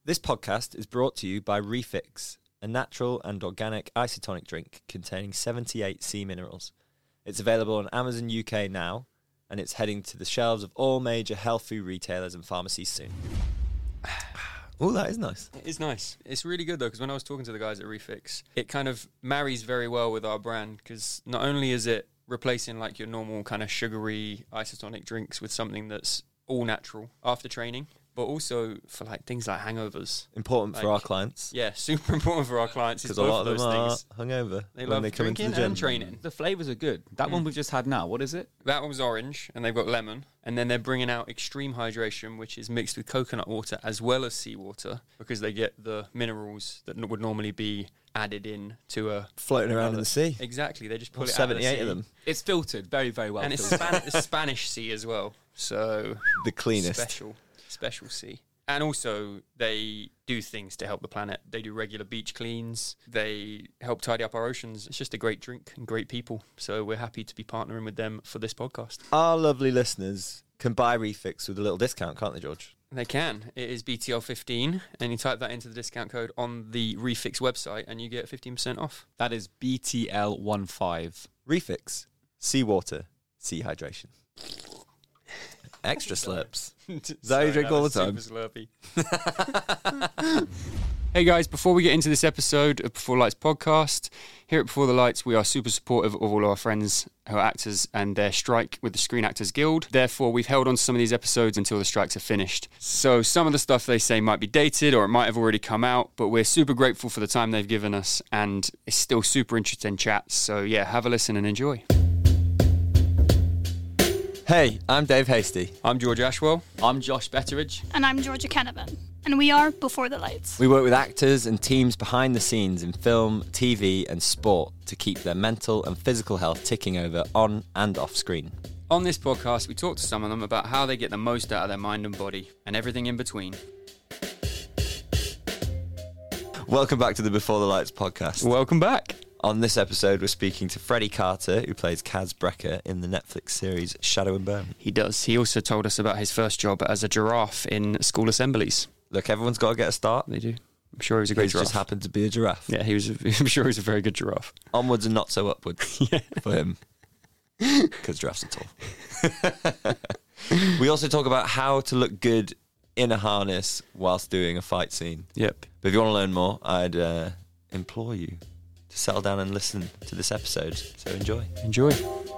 This podcast is brought to you by Refix, a natural and organic isotonic drink containing 78 sea minerals. It's available on Amazon UK now, and it's heading to the shelves of all major health food retailers and pharmacies soon. Oh, that is nice. It is nice. It's really good, though, because when I was talking to the guys at Refix, it kind of marries very well with our brand, because not only is it replacing like your normal kind of sugary isotonic drinks with something that's all natural after training, but also for like things like hangovers. Important for our clients. Yeah, super important for our clients. Because a lot of them are hungover They when love they come into drinking the gym. and training. The flavours are good. That one we've just had now, what is it? That one was orange, and they've got lemon. And then they're bringing out extreme hydration, which is mixed with coconut water as well as seawater, because they get the minerals that would normally be added in to a... Floating around in the sea. Exactly, they just pull Well, it out of the 78 sea. of them. It's filtered very, very well. And it's filtered. it's Spanish sea as well, so... The cleanest. Special sea. And also, they do things to help the planet. They do regular beach cleans. They help tidy up our oceans. It's just a great drink and great people. So we're happy to be partnering with them for this podcast. Our lovely listeners can buy Refix with a little discount, can't they, George? They can. It is BTL15, and you type that into the discount code on the Refix website, and you get 15% off. That is BTL15. Refix. Seawater. Sea hydration. Extra slurps. Is that how you drink all the time? Super slurpy. Hey guys, before we get into this episode of Before the Lights podcast, here at Before the Lights, we are super supportive of all our friends who are actors and their strike with the Screen Actors Guild. Therefore, we've held on to some of these episodes until the strikes are finished. So some of the stuff they say might be dated or it might have already come out, but we're super grateful for the time they've given us, and it's still super interesting chats. So yeah, have a listen and enjoy. Hey, I'm Dave Hasty. I'm George Ashwell. I'm Josh Betteridge. And I'm Georgia Canavan. And we are Before the Lights. We work with actors and teams behind the scenes in film, TV and sport to keep their mental and physical health ticking over on and off screen. On this podcast, we talk to some of them about how they get the most out of their mind and body and everything in between. Welcome back to the Before the Lights podcast. Welcome back. On this episode, we're speaking to Freddie Carter, who plays Kaz Brecker in the Netflix series Shadow and Bone. He does. He also told us about his first job as a giraffe in school assemblies. Look, everyone's got to get a start. They do. I'm sure he was a great He's giraffe. just happened to be a giraffe. Yeah, I'm sure he was a very good giraffe. Onwards and not so upwards for him. Because giraffes are tall. We also talk about how to look good in a harness whilst doing a fight scene. Yep. But if you want to learn more, I'd implore you to settle down and listen to this episode. So enjoy. Enjoy.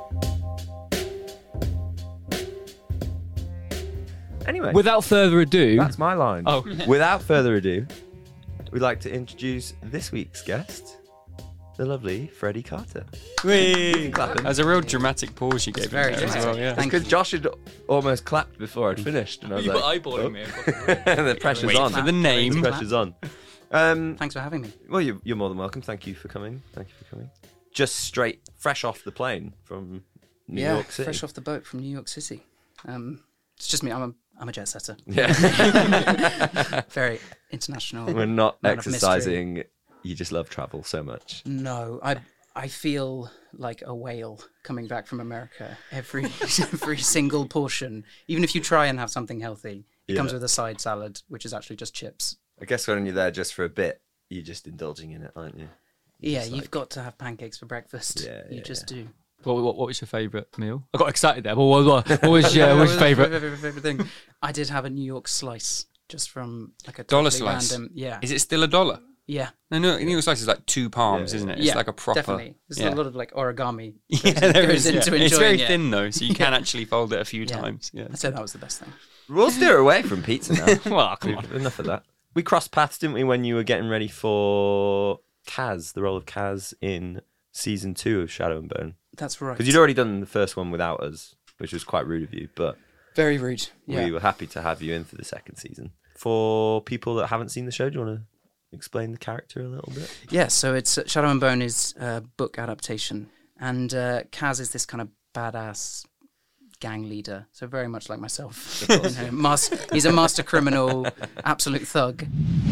Anyway, Without further ado... that's my line. Oh. Without further ado, we'd like to introduce this week's guest, the lovely Freddie Carter. Whee! That's a real dramatic pause you gave very him there as dramatic. well, yeah. Thank Because Josh had almost clapped before I'd finished, and I was You like, were eyeballing me. the pressure's Wait on. for the name. The pressure's on. Thanks for having me. Well, you're more than welcome. Thank you for coming. Just straight, fresh off the plane from New York City. Fresh off the boat from New York City. It's just me. I'm a jet setter. Yeah. Very international. We're not man of mystery. exercising. You just love travel so much. No, I feel like a whale coming back from America. Every single portion, even if you try and have something healthy, it comes with a side salad, which is actually just chips. I guess when you're there just for a bit, you're just indulging in it, aren't you? Yeah, Just you've like- got to have pancakes for breakfast. Yeah, you yeah, just do. What was your favourite meal? I got excited there. What was your favourite? Favorite thing? I did have a New York slice, just from like a Dollar totally slice? random. Yeah, Is it still $1? yeah. No, New York slice is like 2 palms, isn't it? It's Yeah, like a proper... definitely. There's yeah. a lot of like origami. Yeah, there goes is. into Yeah. It's very enjoying it. thin though, so you can actually fold it a few Yeah. times. Yeah. I'd say that was the best thing. We'll steer away from pizza now. Well, come on. Enough of that. We crossed paths, didn't we, when you were getting ready for Kaz, the role of Kaz in season 2 of Shadow and Bone? That's right. Because you'd already done the first one without us, which was quite rude of you, but Very rude. Yeah. we were happy to have you in for the second season. For people that haven't seen the show, do you want to explain the character a little bit? Yeah, so it's Shadow and Bone is a book adaptation, and Kaz is this kind of badass gang leader, so very much like myself. He's a master criminal, absolute thug.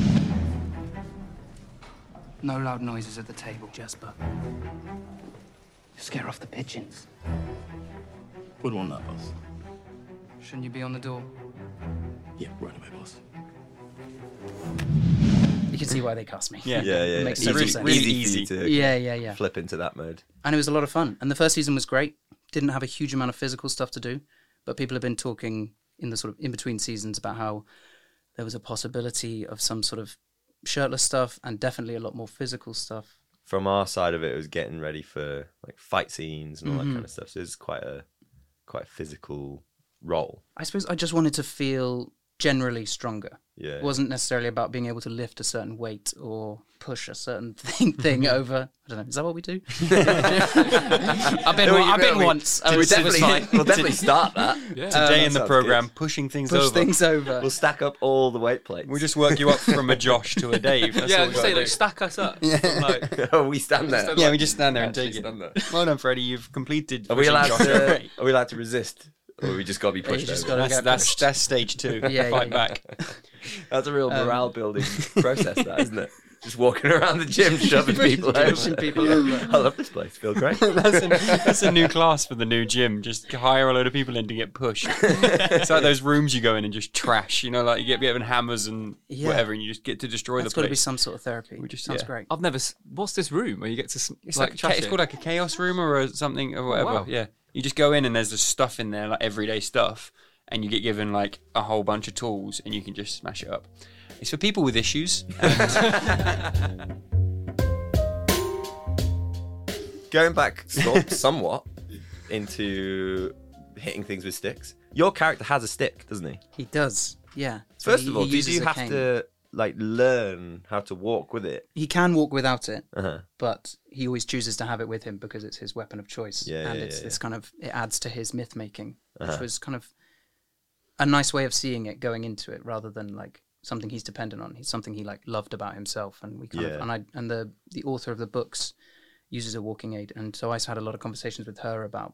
No loud noises at the table, Jasper. Scare off the pigeons. Would want that, boss. Shouldn't you be on the door? Yeah, right away, boss. You can see why they cast me. Yeah. It makes Easy, total sense. really easy for you to Yeah. flip into that mode. And it was a lot of fun. And the first season was great. Didn't have a huge amount of physical stuff to do, but people have been talking in the sort of in between seasons about how there was a possibility of some sort of shirtless stuff and definitely a lot more physical stuff. From our side of it was getting ready for like fight scenes and all Mm-hmm. that kind of stuff. So it's quite a physical role. I suppose I just wanted to feel generally stronger. Yeah. It wasn't necessarily about being able to lift a certain weight or push a certain thing over. I don't know. Is that what we do? I've been once. We'll It was fine. definitely start that. Today in the sounds program, good. pushing things Push over. things over. We'll stack up all the weight plates. We'll just work you up from a Josh to a Dave. That's Yeah, all I we was say gotta like do. stack us up. Like, Oh, we stand there. Yeah, we just stand there and Actually take it. stand there. Well done, Freddie. You've completed. Are we pushing allowed Josh to? over. Are we allowed to resist, or we just got to be Yeah, you pushed just over? gotta- That's stage 2. Yeah, Fight yeah. back. That's a real morale building process, that isn't it? Just walking around the gym, shoving people over. Pushing people over. I love this place. Feel great. That's a new class for the new gym. Just hire a load of people in to get pushed. It's like those rooms you go in and just trash. You know, like you get given hammers and Yeah. whatever, and you just get to destroy That's the got to be place. some sort of therapy. We just- Sounds yeah. great. I've never. What's this room where you get to It's like like trash it's it? called like a chaos room or something or whatever. wow. Yeah, you just go in and there's just stuff in there, like everyday stuff, and you get given like a whole bunch of tools, and you can just smash it up. It's for people with issues. And Going back somewhat into hitting things with sticks. Your character has a stick, doesn't he? He does. Yeah. So First he- of all, he did uses you a have cane. to like learn how to walk with it? He can walk without it, Uh-huh. but he always chooses to have it with him because it's his weapon of choice. Yeah, and yeah, it's yeah, this kind of, it adds to his myth making, which Uh-huh. was kind of a nice way of seeing it going into it rather than like something he's dependent on. He's something he like loved about himself. And we kind Yeah. of, and the author of the books uses a walking aid. And so I had a lot of conversations with her about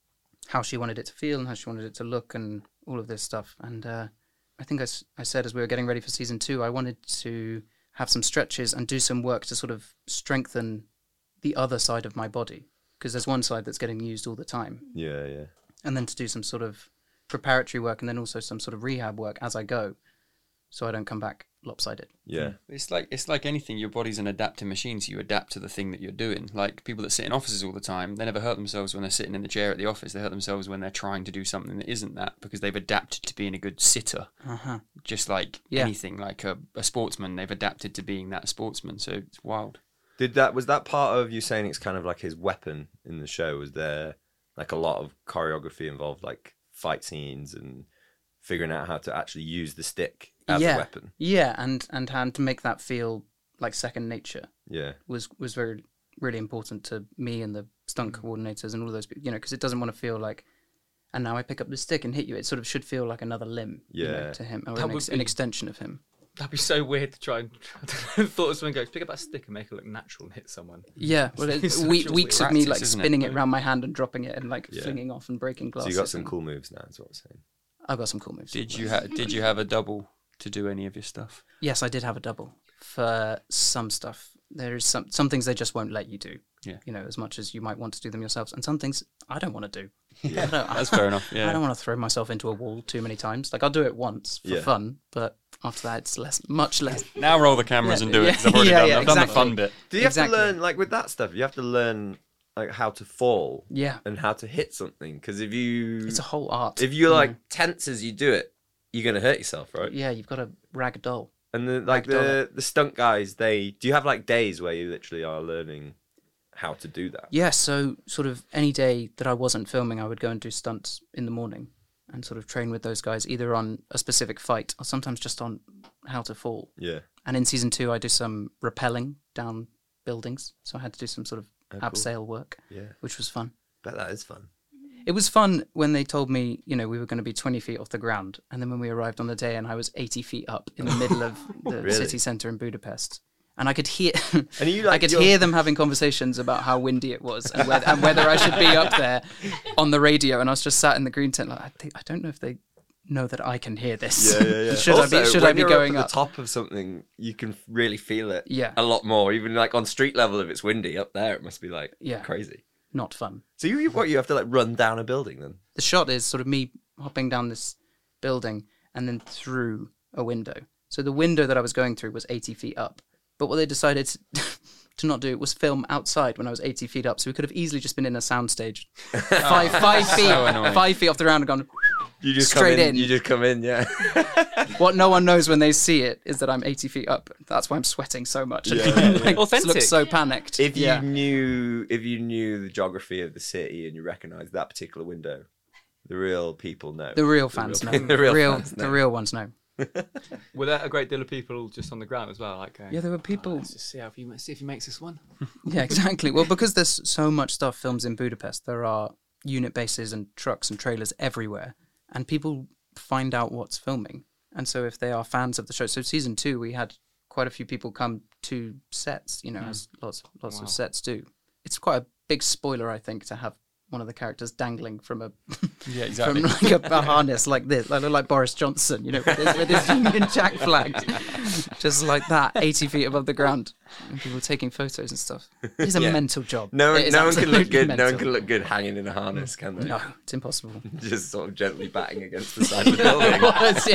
how she wanted it to feel and how she wanted it to look and all of this stuff. And I think I said as we were getting ready for season 2, I wanted to have some stretches and do some work to sort of strengthen the other side of my body, because there's one side that's getting used all the time, Yeah. and then to do some sort of preparatory work and then also some sort of rehab work as I go, so I don't come back lopsided. Yeah. it's like anything. Your body's an adapting machine, so you adapt to the thing that you're doing. Like people that sit in offices all the time, they never hurt themselves when they're sitting in the chair at the office. They hurt themselves when they're trying to do something that isn't that, because they've adapted to being a good sitter. Uh-huh. Just like Yeah. anything, like a sportsman, they've adapted to being that sportsman. So it's wild. Was that part of you saying it's kind of like his weapon in the show? Was there like a lot of choreography involved, like fight scenes and figuring out how to actually use the stick as a weapon? Yeah, and to make that feel like second nature Yeah. was very really important to me and the stunt coordinators and all those people, because it doesn't want to feel like, and now I pick up the stick and hit you. It sort of should feel like another limb, Yeah. to him, or That an, would an be- extension of him. That'd be so weird to try and. I thought someone goes, pick up that stick and make it look natural and hit someone. Yeah, well, It's such a weeks weird of me practice, like isn't it? spinning it around my hand and dropping it and like Yeah. flinging off and breaking So glasses. you got some and- cool moves now, is what I'm saying. I've got some cool moves. Did you have a double to do any of your stuff? Yes, I did have a double for some stuff. There's some things they just won't let you do. Yeah. As much as you might want to do them yourselves, and some things I don't want to do. Yeah. That's fair enough. Yeah. I don't want to throw myself into a wall too many times. Like I'll do it once for Yeah. fun, but after that it's much less. Now roll the cameras Yeah, and do it, yeah, because I've already yeah, done. yeah, I've done the exactly. fun bit. Do you have Exactly. to learn, like with that stuff, you have to learn like how to fall Yeah, and how to hit something? Because if you it's a whole art. if you're like tense as you do it, you're gonna hurt yourself, right? Yeah, you've got to rag doll. And the stunt guys, do you have like days where you literally are learning how to do that? Yeah, so sort of any day that I wasn't filming, I would go and do stunts in the morning and sort of train with those guys, either on a specific fight or sometimes just on how to fall. Yeah. And in season 2, I do some rappelling down buildings, so I had to do some sort of cool. abseil work, Yeah. which was fun. Bet that is fun. It was fun when they told me, we were going to be 20 feet off the ground, and then when we arrived on the day, and I was 80 feet up in the middle of the Really? city centre in Budapest. And I could hear, And you like I could hear them having conversations about how windy it was and whether I should be up there on the radio. And I was just sat in the green tent, like I don't know if they know that I can hear this. Yeah. should Also, I be when going you're up? at the top of something, you can really feel it. Yeah. A lot more, even like on street level. If it's windy up there, it must be like Yeah. crazy. Not fun. So you have to like run down a building then? The shot is sort of me hopping down this building and then through a window. So the window that I was going through was 80 feet up. But what they decided to not do was film outside when I was 80 feet up. So we could have easily just been in a soundstage, 5 feet off the ground and gone You just straight come in. You just come in, yeah. What no one knows when they see it is that I'm 80 feet up. That's why I'm sweating so much. Yeah. Like, Authentic. Looks so panicked. If you knew the geography of the city and you recognised that particular window, the real people know. The real fans know. The real fans know. The real ones know. Were there a great deal of people just on the ground as well? Like, going, Yeah, there were people. let's just see if he makes this one. Yeah, exactly. Well, because there's so much stuff films in Budapest, there are unit bases and trucks and trailers everywhere, and people find out what's filming. And so if they are fans of the show, so season 2 we had quite a few people come to sets, as lots of sets do. It's quite a big spoiler, I think, to have one of the characters dangling from a Yeah, exactly. from like a harness like this. I look like Boris Johnson, with his Union Jack flag, just like that, 80 feet above the ground, and people taking photos and stuff. It's a mental job. No It is one can look absolutely good. No mental. one can look good hanging in a harness, can they? No, it's impossible. Just sort of gently batting against the side of the building.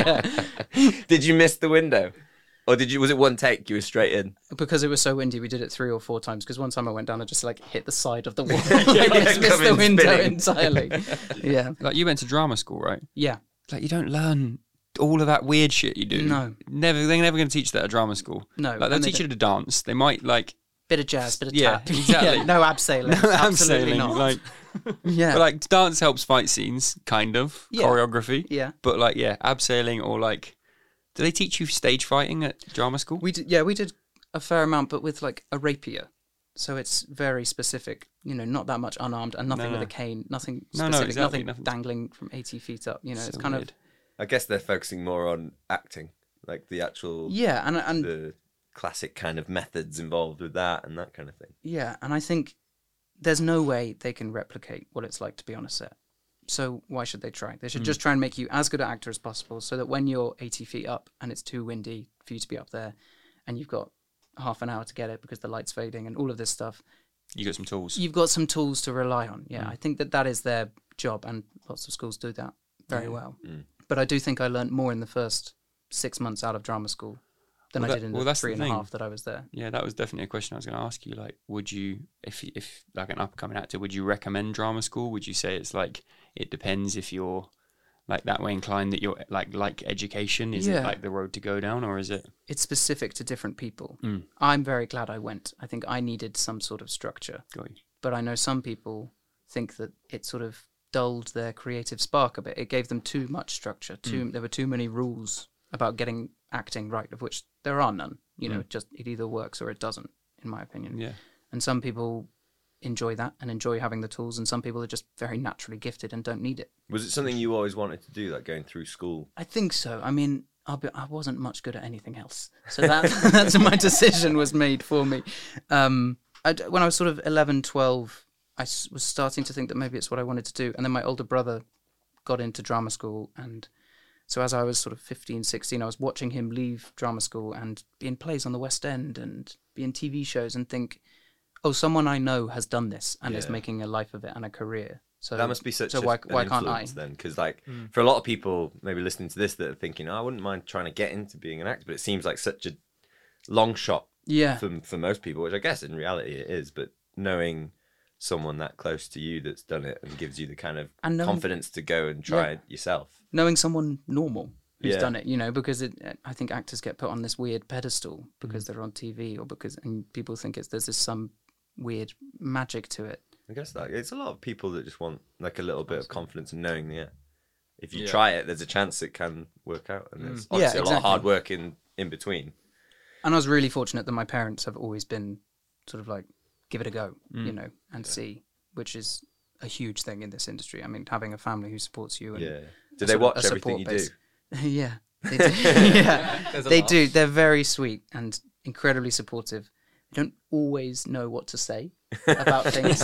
Yeah, Did you miss the window, or was it one take? You were straight in. because it was so windy, we did it 3 or 4 times. Because one time I went down and just like hit the side of the wall. I just missed come the in window spinning. entirely. Yeah, Like, you went to drama school, right? yeah. Like, you don't learn all of that weird shit you do. No. They're never going to teach that at drama school. No, Like, they'll and they teach you to dance. They might, like... Bit of jazz, bit of Yeah, tap. exactly. Yeah, no abseiling. Absolutely abseiling, not. Like, Yeah, but, like, dance helps fight scenes, kind of. Yeah. Choreography. yeah. But, like, yeah, abseiling or, like... Do they teach you stage fighting at drama school? We did a fair amount, but with like a rapier. So it's very specific, not that much unarmed and nothing No. with a cane, nothing No, specific, exactly, nothing nothing. dangling from 80 feet up. It's So kind weird. I guess they're focusing more on acting, like the actual, yeah, and the classic kind of methods involved with that and that kind of thing. yeah, and I think there's no way they can replicate what it's like to be on a set. So why should they try? They should just try and make you as good an actor as possible, so that when you're 80 feet up and it's too windy for you to be up there, and you've got half an hour to get it because the light's fading and all of this stuff, You got some tools. you've got some tools to rely on. Yeah, I think that is their job, and lots of schools do that very well. But I do think I learnt more in the first 6 months out of drama school than I did in the that's the 3.5 thing. that I was there. Yeah, that was definitely a question I was going to ask you. Like, would you, if like an upcoming actor, would you recommend drama school? Would you say it's like, it depends if you're like that way inclined, that you're like education? Is it Yeah. like the road to go down, or is it? It's specific to different people. I'm very glad I went. I think I needed some sort of structure. Got you. But I know some people think that it sort of dulled their creative spark a bit. It gave them too much structure. There were too many rules about getting acting right, of which there are none. It either works or it doesn't, in my opinion. Yeah. And some people enjoy that and enjoy having the tools, and some people are just very naturally gifted and don't need it. Was it something you always wanted to do, like going through school? I think so. I mean, I wasn't much good at anything else, so that's my decision was made for me. When I was sort of 11, 12, I was starting to think that maybe it's what I wanted to do, and then my older brother got into drama school, and so as I was sort of 15, 16, I was watching him leave drama school and be in plays on the West End and be in TV shows and think, oh, someone I know has done this and is Yeah. making a life of it and a career. So That must be such so an why can't I? influence then? Because for a lot of people maybe listening to this that are thinking, I wouldn't mind trying to get into being an actor, but it seems like such a long shot Yeah. for most people, which I guess in reality it is, but knowing someone that close to you that's done it and gives you the kind of And knowing- confidence to go and try Yeah. it yourself. Knowing someone normal who's Yeah. done it, because I think actors get put on this weird pedestal because they're on TV and people think there's this some weird magic to it. I guess that it's a lot of people that just want like a little bit of confidence in knowing that if you Yeah. try it, there's a chance it can work out, and there's Yeah, obviously a lot of exactly. hard work in between. And I was really fortunate that my parents have always been sort of like, give it a go, and see, which is a huge thing in this industry. I mean, having a family who supports you. And Yeah. a Do they sort of- watch a everything support you base. do? Yeah, they do. Yeah, There's a they lot. do. They're very sweet and incredibly supportive. They don't always know what to say about things.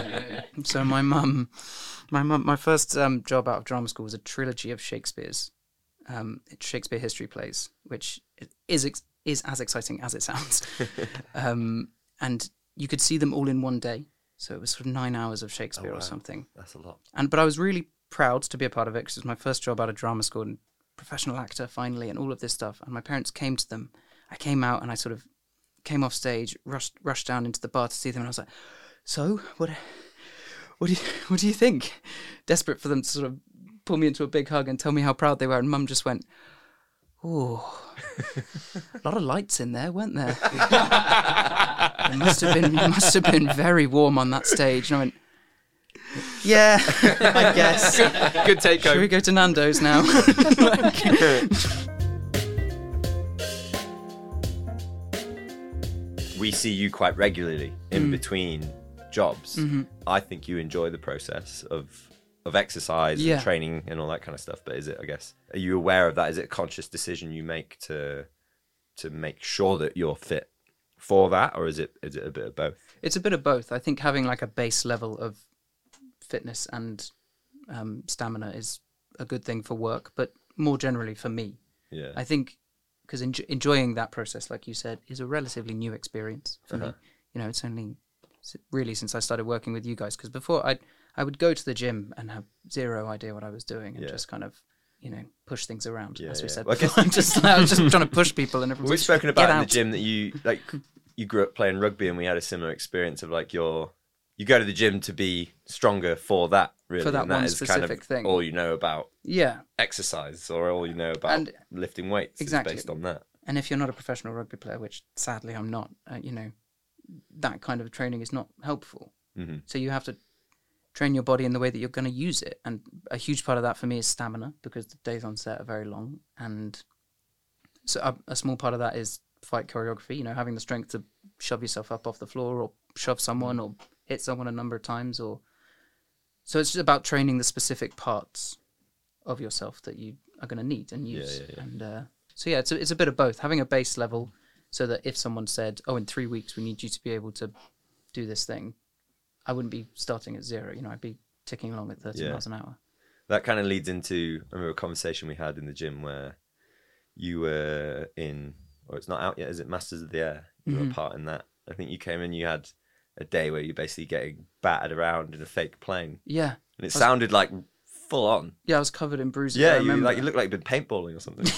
So my first job out of drama school was a trilogy of Shakespeare's Shakespeare history plays, which is as exciting as it sounds. And you could see them all in one day. So it was sort of 9 hours of Shakespeare wow. or something. That's a lot. But I was really proud to be a part of it because it was my first job out of drama school and professional actor finally and all of this stuff. And my parents came to them. I came out and I sort of came off stage, rushed down into the bar to see them, and I was like, "So, what do you think?" Desperate for them to sort of pull me into a big hug and tell me how proud they were, and Mum just went, "Oh, a lot of lights in there, weren't there?" It must have been very warm on that stage. And I went, "Yeah, I guess." Good take home. Should we go to Nando's now? We see you quite regularly in between jobs. Mm-hmm. I think you enjoy the process of exercise Yeah. and training and all that kind of stuff. But is it, I guess, are you aware of that? Is it a conscious decision you make to make sure that you're fit for that, or is it a bit of both? It's a bit of both. I think having like a base level of fitness and stamina is a good thing for work, but more generally for me. Yeah. I think because enjoying that process, like you said, is a relatively new experience for me. You know, it's only really since I started working with you guys, because before I would go to the gym and have zero idea what I was doing and just kind of, you know, push things around, as we said. Well, I guess- before. I was just trying to push people, and everyone's We've like, spoken "Get about in the out." gym that you grew up playing rugby, and we had a similar experience of like you go to the gym to be stronger for that, really. For that and one is kind specific of thing. all you know about Yeah. exercise, or all you know about And- lifting weights Exactly. is based on that. And if you're not a professional rugby player, which sadly I'm not, you know, that kind of training is not helpful. Mm-hmm. So you have to train your body in the way that you're going to use it. And a huge part of that for me is stamina, because the days on set are very long. And so a small part of that is fight choreography, you know, having the strength to shove yourself up off the floor or shove someone or hit someone a number of times. So it's just about training the specific parts of yourself that you are going to need and use. Yeah. And so yeah, it's a bit of both. Having a base level so that if someone said, "Oh, in 3 weeks we need you to be able to do this thing," I wouldn't be starting at zero. You know, I'd be ticking along at 30 miles an hour. That kind of leads into, I remember a conversation we had in the gym where you were in, or it's not out yet, is it Masters of the Air? You were a part in that. I think you came in, you had a day where you're basically getting battered around in a fake plane. Yeah. And it sounded like full on. Yeah, I was covered in bruises. Yeah, I you remember. looked like you'd been paintballing or something.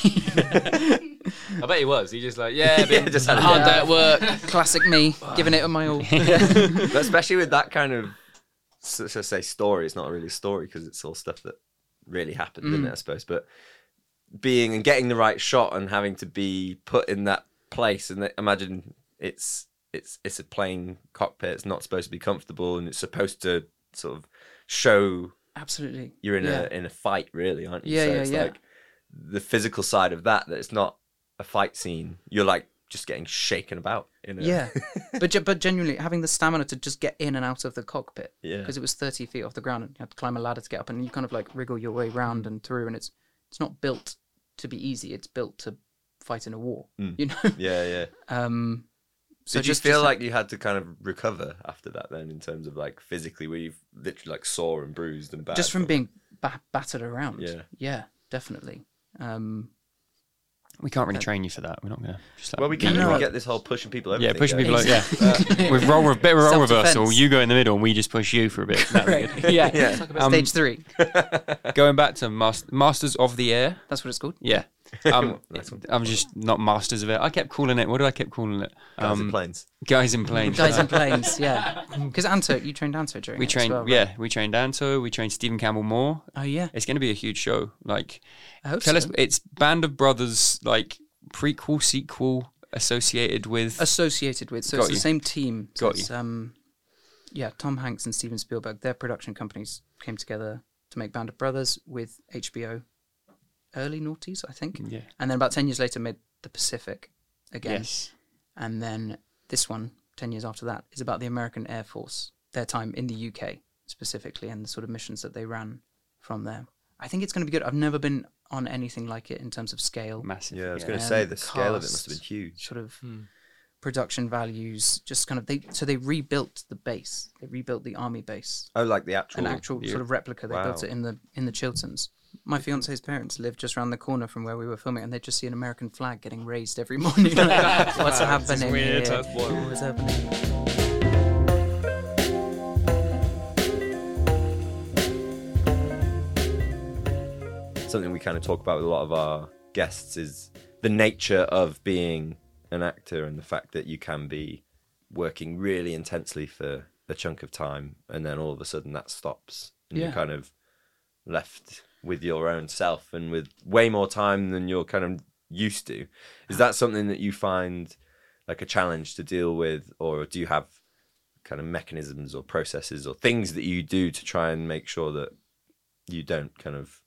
I bet he was. He just like, yeah, been just had a hard day day at work. Classic me, giving it my all. But especially with that kind of, so say, story, it's not really a story because it's all stuff that really happened, isn't it, I suppose. But being and getting the right shot and having to be put in that place, and imagine it's a plane cockpit, it's not supposed to be comfortable, and it's supposed to sort of show Absolutely. you're in Yeah. a fight, really, aren't you? Yeah, So yeah, it's yeah. like the physical side of that it's not a fight scene. You're like just getting shaken about. Yeah, but genuinely having the stamina to just get in and out of the cockpit, Yeah. because it was 30 feet off the ground and you had to climb a ladder to get up, and you kind of like wriggle your way round and through, and it's not built to be easy. It's built to fight in a war. You know. Yeah. So Did you just feel like you had to kind of recover after that then, in terms of like physically, where you've literally like sore and bruised and bad? just from being battered around? Yeah. Yeah, definitely. We can't really train you for that. We're not going to just like Well, we beat can you up. get this whole pushing people over. Yeah, thing pushing going. people like, with role Self-defense. reversal. You go in the middle and we just push you for a bit. That'd be good. Yeah. Yeah. Stage 3. Going back to Masters of the Air. That's what it's called. Yeah. Nice one. I'm just not Masters of It. I kept calling it. What did I keep calling it? Guys in planes. Guys in Planes. Guys in planes. Yeah. Because Anto, you trained Anto during We it as trained, well, right? yeah, we trained Anto, we trained Stephen Campbell Moore. Oh yeah. It's going to be a huge show. Like, I hope tell so. us, it's Band of Brothers, like prequel, sequel associated with. Associated with. So Got it's you. the same team. So Got it's, yeah, Tom Hanks and Steven Spielberg, their production companies came together to make Band of Brothers with HBO. Early noughties, I think. Yeah. And then about 10 years later made The Pacific again. Yes. And then this one, 10 years after that, is about the American Air Force, their time in the UK specifically, and the sort of missions that they ran from there. I think it's going to be good. I've never been on anything like it in terms of scale. Massive. Yeah, I was yeah. going to say the scale of it must have been Cast, huge. Sort of production values, just kind of they rebuilt the base. They rebuilt the army base. Oh, like the actual. An actual sort of replica. They built it in the Chilterns. My fiance's parents live just around the corner from where we were filming, and they just see an American flag getting raised every morning. Like, what's happening here? What's happening? Something we kind of talk about with a lot of our guests is the nature of being an actor and the fact that you can be working really intensely for a chunk of time and then all of a sudden that stops and you're kind of left with your own self and with way more time than you're kind of used to. Is that something that you find like a challenge to deal with, or do you have kind of mechanisms or processes or things that you do to try and make sure that you don't kind of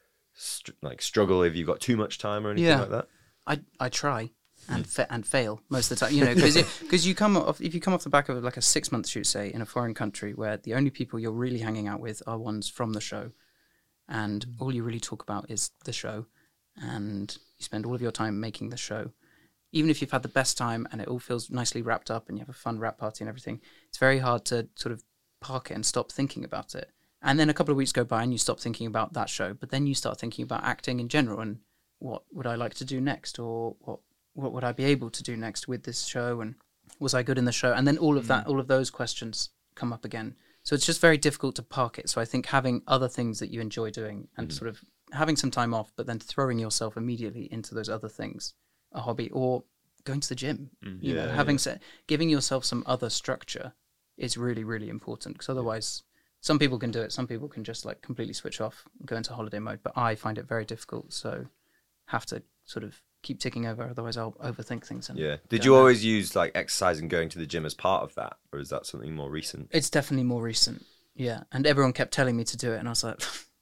struggle if you've got too much time or anything like that? I try and fail most of the time, you know, because if you come off the back of like a 6-month shoot, say, in a foreign country where the only people you're really hanging out with are ones from the show, and all you really talk about is the show, and you spend all of your time making the show, even if you've had the best time and it all feels nicely wrapped up and you have a fun wrap party and everything, it's very hard to sort of park it and stop thinking about it. And then a couple of weeks go by and you stop thinking about that show, but then you start thinking about acting in general and what would I like to do next, or what would I be able to do next with this show, and was I good in the show? And then all of those questions come up again. So it's just very difficult to park it. So I think having other things that you enjoy doing and sort of having some time off, but then throwing yourself immediately into those other things, a hobby or going to the gym, you know, giving yourself some other structure is really, really important, because otherwise some people can do it. Some people can just like completely switch off and go into holiday mode, but I find it very difficult. So have to sort of keep ticking over, otherwise I'll overthink things. And Did you always use like exercise and going to the gym as part of that, or is that something more recent? It's definitely more recent. Yeah, and everyone kept telling me to do it, and I was like,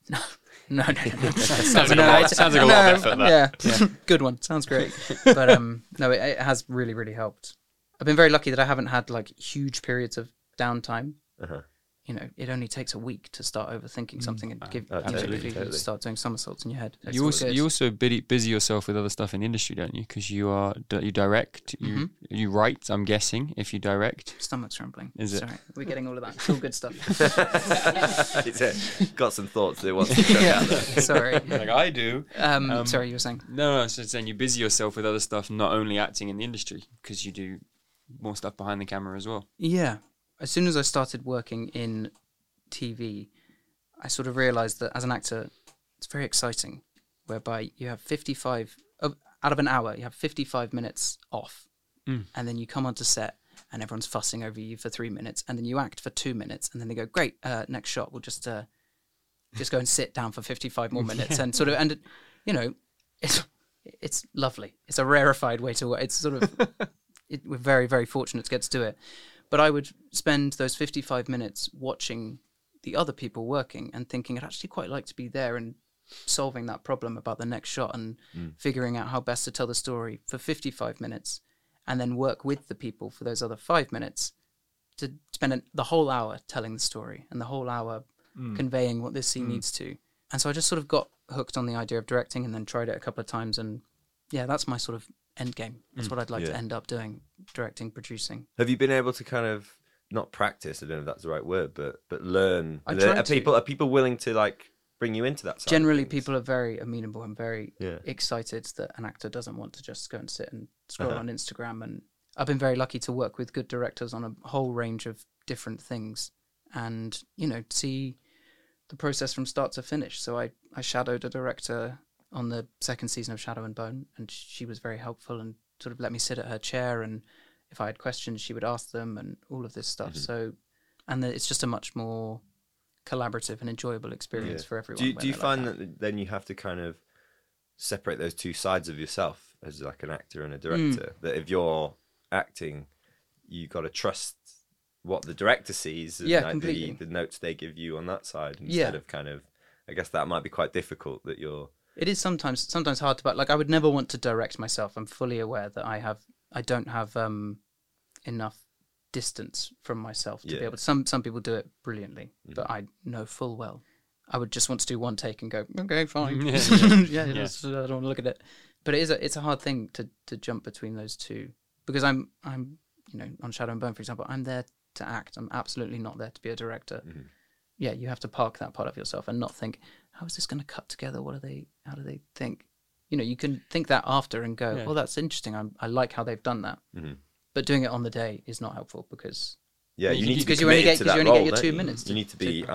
no. Sounds like a lot of effort. Yeah, good one. Sounds great. But no, it has really, really helped. I've been very lucky that I haven't had like huge periods of downtime. You know, it only takes a week to start overthinking something and totally. Start doing somersaults in your head. You also busy yourself with other stuff in the industry, don't you? Because you direct, you write. I'm guessing if you direct. Stomach's rumbling. Is it? Sorry, we're getting all of that. It's all good stuff. It's got some thoughts that it wants to share. Sorry. Like I do. Sorry, you were saying? No, I was just saying you busy yourself with other stuff, not only acting in the industry, because you do more stuff behind the camera as well. Yeah. As soon as I started working in TV, I sort of realised that as an actor, it's very exciting, whereby you have 55, out of an hour, you have 55 minutes off, and then you come onto set and everyone's fussing over you for 3 minutes, and then you act for 2 minutes, and then they go, great, next shot, we'll just go and sit down for 55 more minutes, and sort of, and you know, it's lovely. It's a rarefied way to work. It's sort of, we're very, very fortunate to get to do it. But I would spend those 55 minutes watching the other people working and thinking I'd actually quite like to be there and solving that problem about the next shot and figuring out how best to tell the story for 55 minutes, and then work with the people for those other 5 minutes to spend the whole hour telling the story and the whole hour conveying what this scene needs to. And so I just sort of got hooked on the idea of directing and then tried it a couple of times, and yeah, that's my sort of end game. That's what I'd like to end up doing, directing, producing. Have you been able to kind of not practice, I don't know if that's the right word, but learn? Are people willing to like bring you into that side? Generally people are very amenable and very excited that an actor doesn't want to just go and sit and scroll on Instagram, and I've been very lucky to work with good directors on a whole range of different things and, you know, see the process from start to finish. So I shadowed a director on the second season of Shadow and Bone, and she was very helpful and sort of let me sit at her chair, and if I had questions she would ask them and all of this stuff. So, and it's just a much more collaborative and enjoyable experience for everyone. Do you find that then you have to kind of separate those two sides of yourself as like an actor and a director, that if you're acting you got to trust what the director sees and like the notes they give you on that side instead of kind of, I guess that might be quite difficult that you're... It is sometimes hard to, but like I would never want to direct myself. I'm fully aware that I don't have enough distance from myself to be able to. Some people do it brilliantly, but I know full well I would just want to do one take and go, okay, fine. I don't want to look at it. But it's a hard thing to jump between those two, because I'm you know, on Shadow and Bone, for example, I'm there to act. I'm absolutely not there to be a director. Yeah, you have to park that part of yourself and not think, how is this going to cut together? How do they think? You know, you can think that after and go, oh, that's interesting. I like how they've done that. But doing it on the day is not helpful, because you need to be you only get your 2 you? minutes. You need to be.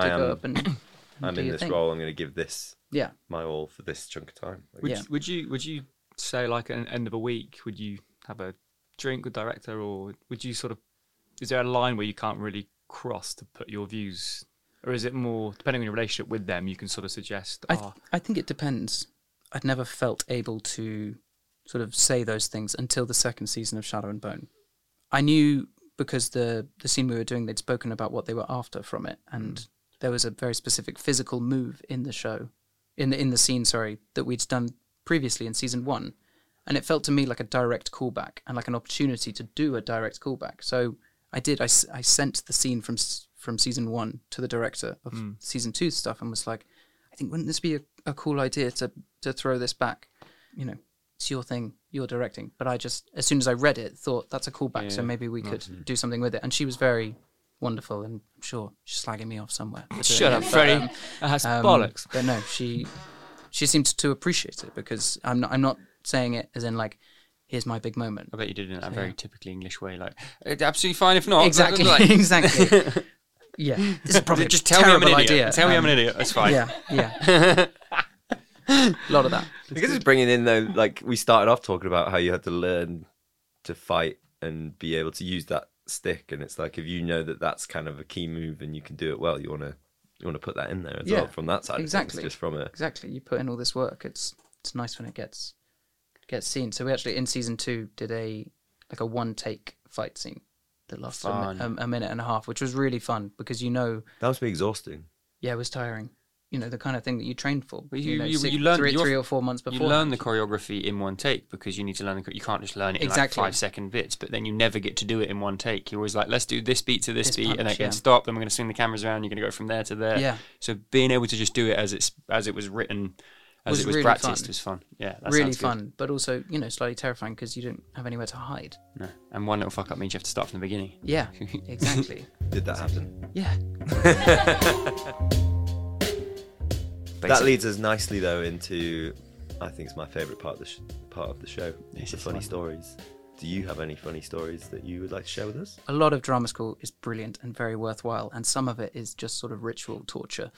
I'm in this role. I'm going to give this my all for this chunk of time. Would you say like at the end of a week? Would you have a drink with director, or would you sort of? Is there a line where you can't really cross to put your views, or is it more depending on your relationship with them? You can sort of suggest. I think it depends. I'd never felt able to sort of say those things until the second season of Shadow and Bone. I knew because the scene we were doing, they'd spoken about what they were after from it, and there was a very specific physical move in the show, in the scene, that we'd done previously in season 1, and it felt to me like a direct callback and like an opportunity to do a direct callback. So I did. I sent the scene from season 1 to the director of season 2 stuff and was like, I think wouldn't this be a cool idea to throw this back? You know, it's your thing, you're directing. But I just, as soon as I read it, thought that's a callback, so maybe we could do something with it. And she was very wonderful, and I'm sure she's slagging me off somewhere. Shut up, Freddie. That's bollocks. But no, she seemed to appreciate it, because I'm not saying it as in like, here's my big moment. I bet you did it in that very typically English way, like, it's absolutely fine if not. Exactly, like, exactly. Yeah, this is probably just tell terrible me I'm an idea. idiot. Tell me I'm an idiot. That's fine. Yeah. A lot of that. Because it's bringing in, though, like we started off talking about how you had to learn to fight and be able to use that stick, and it's like if you know that that's kind of a key move and you can do it well, you want to put that in there as well from that side. Exactly. Of things, just from a exactly. You put in all this work. It's nice when it gets seen. So we actually in season 2 did a one take fight scene that lasted a minute and a half, which was really fun because that must be exhausting. Yeah, it was tiring. You know, the kind of thing that you trained for. But you learn 3 or 4 months before. You learn the choreography in one take because you need to learn. You can't just learn it in like 5-second bits. But then you never get to do it in one take. You're always like, let's do this beat to this beat, punch, and then stop. Then we're going to swing the cameras around. You're going to go from there to there. Yeah. So being able to just do it as it was written, as it was really practiced, was fun. Yeah, that really fun. But also, slightly terrifying because you don't have anywhere to hide. No. And one little fuck up means you have to start from the beginning. Yeah, exactly. Did that happen? Yeah. That leads us nicely, though, into, I think it's my favourite part of the show, the funny stories. Do you have any funny stories that you would like to share with us? A lot of drama school is brilliant and very worthwhile, and some of it is just sort of ritual torture,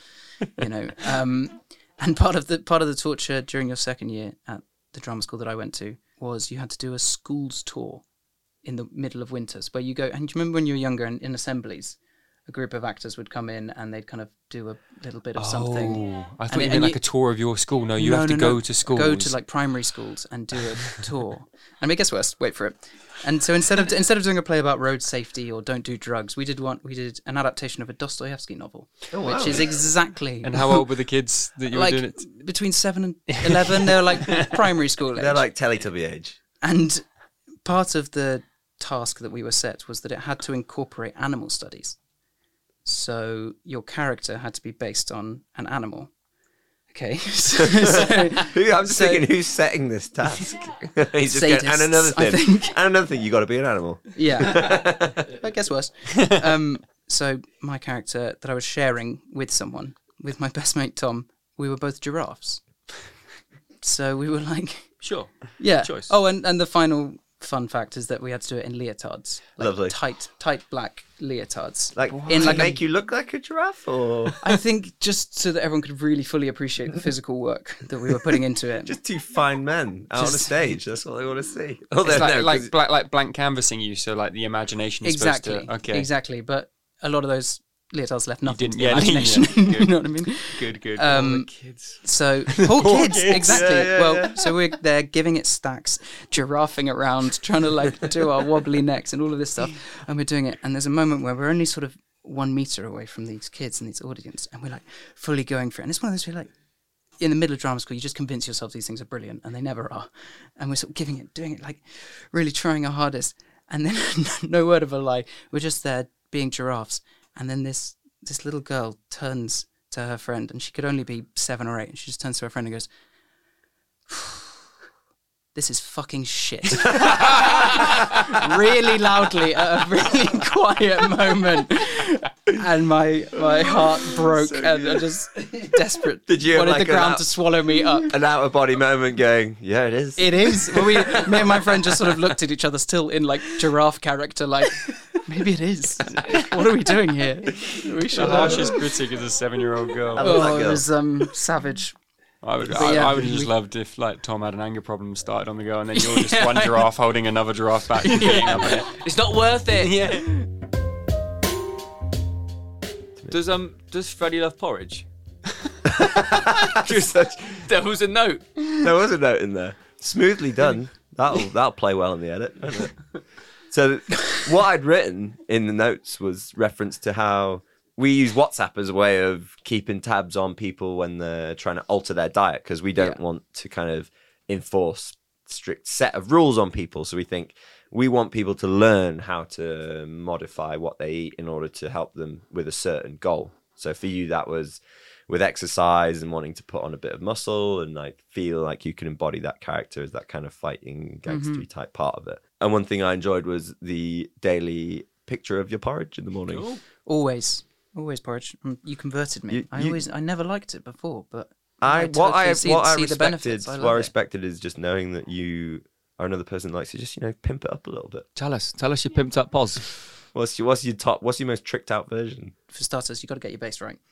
And part of the torture during your second year at the drama school that I went to was you had to do a schools tour in the middle of winters, where you go, and do you remember when you were younger and in assemblies, a group of actors would come in and they'd kind of do a little bit of something. Oh, I thought you meant like a tour of your school. No, you have to go to schools. Go to like primary schools and do a tour. And I mean, guess what? Wait for it. And so instead of doing a play about road safety or don't do drugs, we did an adaptation of a Dostoevsky novel, which is exactly. And how old were the kids that you were doing it? Between 7 and 11. They're like primary school age. They're like Teletubby age. And part of the task that we were set was that it had to incorporate animal studies. So your character had to be based on an animal. Okay. I'm just thinking, who's setting this task? He's just going, and another thing, you got to be an animal. Yeah. I guess worse. So my character that I was sharing with someone, with my best mate Tom, we were both giraffes. So we were like, sure, yeah. Choice. Oh, and the final fun fact is that we had to do it in leotards, like lovely, tight black leotards. Like, make you look like a giraffe, or I think just so that everyone could really fully appreciate the physical work that we were putting into it. Just two fine men out on a stage. That's what they want to see. Oh, it's like blank canvassing you, so like the imagination is exactly, supposed to. Okay, exactly. But a lot of those leotards left nothing to the yeah, imagination. Yeah, you know what I mean? Good. The kids. So poor kids, exactly. Yeah. So we're there giving it stacks, giraffing around, trying to like do our wobbly necks and all of this stuff, and we're doing it. And there's a moment where we're only sort of 1 meter away from these kids and these audience, and we're like fully going for it. And it's one of those where like in the middle of drama school, you just convince yourself these things are brilliant, and they never are. And we're sort of doing it like really trying our hardest. And then no word of a lie, we're just there being giraffes. And then this little girl turns to her friend, and she could only be 7 or 8, and she just turns to her friend and goes, "This is fucking shit." Really loudly at a really quiet moment. And my heart broke, and I just desperate. Did you wanted like the ground to swallow me up? An out of body moment going, yeah, it is. It is. Well, me and my friend just sort of looked at each other, still in like giraffe character, like, maybe it is. What are we doing here? We should. The harshest critic is a 7-year-old girl. Oh, it was savage. I would But yeah, have just loved if like Tom had an anger problem, started on the go, and then you're just one giraffe holding another giraffe back and beating up on it. It's not worth it. Yeah. Does Freddie love porridge? There was a note. There was a note in there. Smoothly done. That'll play well in the edit, won't it? So what I'd written in the notes was reference to how we use WhatsApp as a way of keeping tabs on people when they're trying to alter their diet, because we don't want to kind of enforce strict set of rules on people. So we think we want people to learn how to modify what they eat in order to help them with a certain goal. So for you, that was with exercise and wanting to put on a bit of muscle and like feel like you can embody that character as that kind of fighting gangstery type part of it. And one thing I enjoyed was the daily picture of your porridge in the morning. Cool. Always porridge. You converted me. I never liked it before, but What I benefits. respected is just knowing that you are another person that likes to just, pimp it up a little bit. Tell us your pimped up pos. What's your most tricked out version? For starters, you got to get your base right.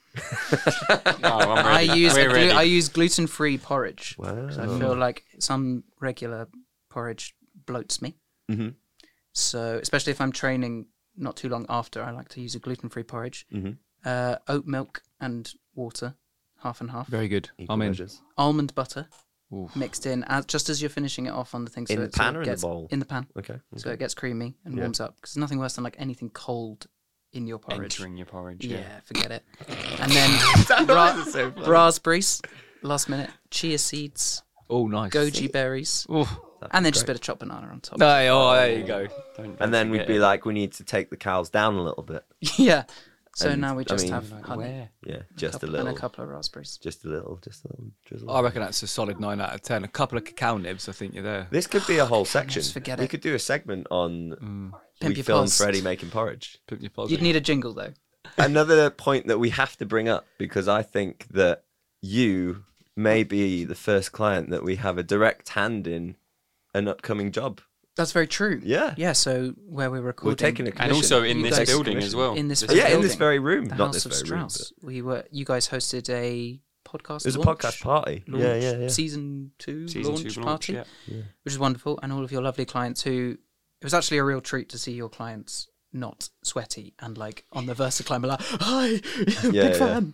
I'm ready. I use gluten-free porridge. Wow. I feel like some regular porridge bloats me. Mm-hmm. So, especially if I'm training not too long after, I like to use a gluten-free porridge. Mm-hmm. Oat milk and water, half and half. Very good. Equal I'm in. measures. Almond butter Oof. mixed in just as you're finishing it off on the thing. In so the it pan sort of or in the gets bowl? In the pan. Okay. So it gets creamy and warms up. Because there's nothing worse than like anything cold in your porridge. Entering your porridge. Yeah, forget it. And then raspberries, last minute, chia seeds, Oh, nice. goji berries, and then just a bit of chopped banana on top. There you go. And then we'd be like, we need to take the cows down a little bit. Yeah. So And, now we just I mean, have Like, honey. where? Yeah, just a And little. a couple of raspberries. Just a little drizzle. I reckon that's a solid 9 out of 10. A couple of cacao nibs, I think you're there. This could be a whole section. forget we it. could do a segment on Pimp we your filmed pos. Freddie making porridge. Pimp your pos. You'd need a jingle though. Another point that we have to bring up, because I think that you may be the first client that we have a direct hand in an upcoming job. That's very true. Yeah. Yeah. So where we're recording, We're taking a And commission. also in You this guys- building as well. in this Yeah, very in this building, very room. the Not House this of very room. Strauss. You guys hosted a podcast. It was a launch, podcast party. launch, Yeah. Season 2 Season launch 2 party, yeah. which is wonderful, and all of your lovely clients. It was actually a real treat to see your clients not sweaty and like on the Versaclimber, like, hi, big fan.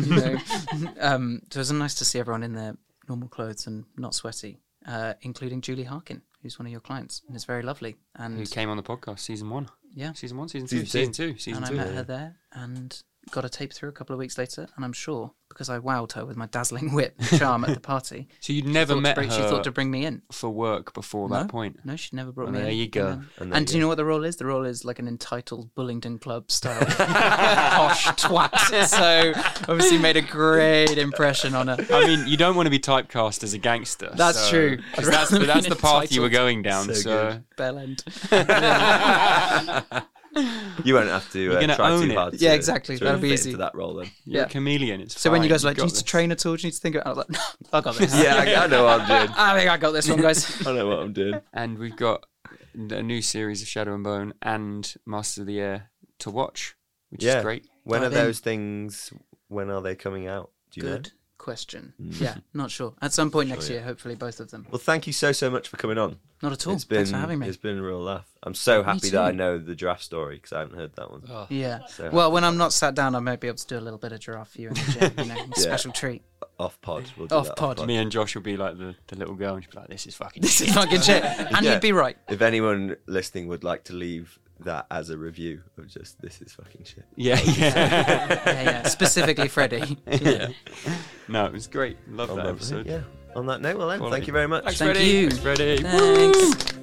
So it was nice to see everyone in their normal clothes and not sweaty, including Julie Harkin, who's one of your clients, and it's very lovely. And Who came on the podcast, season 1. yeah, Season 1, season Season 2, two. season 2. and I met her there and got a tape through a couple of weeks later, and I'm sure because I wowed her with my dazzling wit and charm at the party. So you'd never met her She thought to bring me in. for work before that point? No, she never brought Well, me in. there you go. And do you know what the role is? The role is like an entitled Bullingdon Club style posh twat. So obviously made a great impression on her. I mean, you don't want to be typecast as a gangster. That's so- true. 'cause That's the path you were going down. So So, Bell end. You won't have to You're gonna try own too it. hard. Yeah, to- exactly. to That'll be fit easy. into that role then. you're Yeah. a chameleon. It's So when you fine, guys were like, you've do you got need to this. train at all? Do you need to think about it? I was like, no, I got this. Yeah, I know what I'm doing. I think I got this one, guys. I know what I'm doing. And we've got a new series of Shadow and Bone and Masters of the Air to watch, which Yeah. is great. When are Dive in. those things? When are they coming out? Do you Good know? question. Yeah, not sure. At some point next year, hopefully both of them. Well, thank you so much for coming on. Not at all. It's been Thanks for having me. It's been a real laugh. I'm so happy that I too. know the giraffe story because I haven't heard that one. Yeah. So Well, when I'm not sat down, I might be able to do a little bit of giraffe for you in the gym. Special treat. Off pod. We'll do Off that pod. Me and Josh will be like the little girl, and she'll be like, "This is fucking." This is fucking shit. And Yeah. you'd be right. If anyone listening would like to leave that as a review of just this is fucking shit. Yeah. Yeah. Specifically Freddie. Yeah. No, it was great. Love On that that- episode. yeah. On that note, well then, Quality. thank you very much. Thank you. Thanks, Freddie. Thanks.